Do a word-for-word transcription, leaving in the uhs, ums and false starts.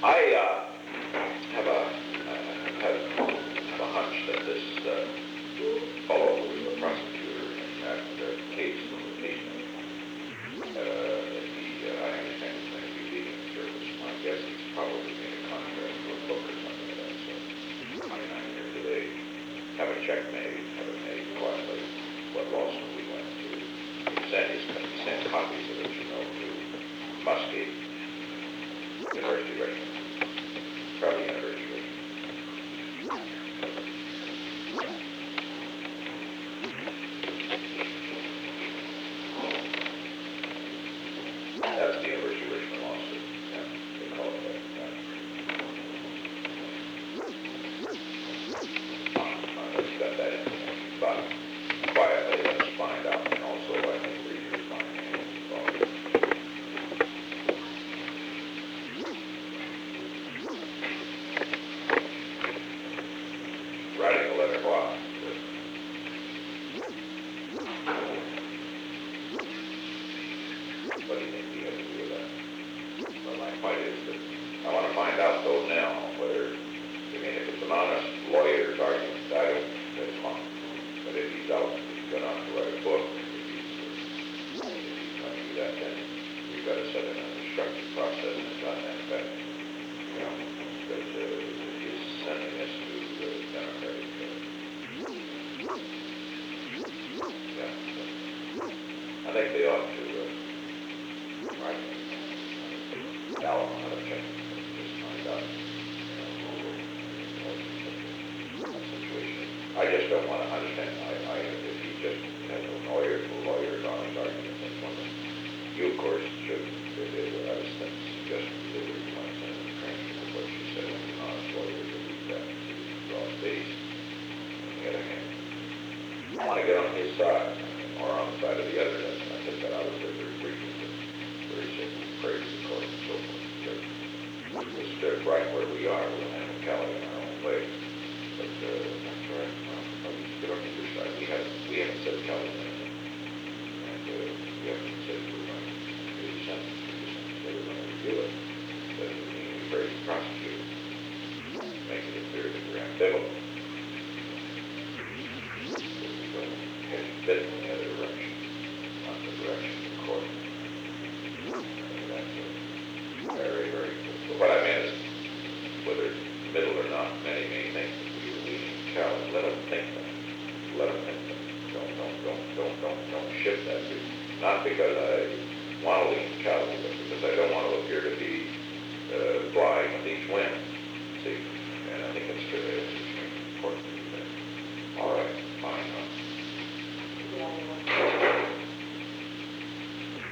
I uh, have a, uh, have, have a hunch that this uh, fellow who was the prosecutor in that uh, case, the case uh, that he, uh, I understand he's going to be leaving the service. My guess is probably made a contract for a book or something of that sort. twenty-nine years of age. Have a check made, have it made quietly. What law school we went to. He sent, his, he sent copies of it, you know, to Muskie, University of Richmond. Probably University of Richmond. That's the University of Richmond lawsuit. Yeah, they call it that. Yeah. Uh, you got that information. But quietly, let's find out. And also, I think readers find out. Writing a letter, why? What do you think we have to do with that? Well, my point is that I want to find out, though, now, whether, I mean, if it's an honest lawyer's argument, I don't, that's fine. But if he's out, if he's going out to write a book, if he's, uh, if he's going to do that, then we've got to set in an instructive process and it's not that bad. You know, that uh, he's sending this to the Democratic. Uh, yeah. I think they ought to, uh, right, Alan, how to check, just find out, you know, situation. I just don't want to understand, I, I, if he just has a lawyer, a lawyer's honest argument, then one of you, of course, should, if it were, I was suggesting that we want to send a transcript of what she said, an honest lawyer to read that, to draw a base. On the other hand, I want to get on his side, or on the side of the other, that's, I think that I was very briefly, very simple, praise the court and so forth. Just stood right where we are, we'll handle Cali in our own way. But, uh, that's right, well, we stood on either side. We haven't, we haven't said Cali anything. And, uh, we haven't said we're going to do the sentence, we just said we're going to review it. But we need to praise the prosecutor, making it clear that we're ambivalent. Has been in the other direction, not the direction of the court. And that's a very, very good. So what I meant is, whether it's middle or not, many may think that we were leaving Cal. Let them think that. Let them think that. Don't, don't, don't, don't, don't, don't shift that view. Not because I want to leave Cal, but because I don't want to appear to be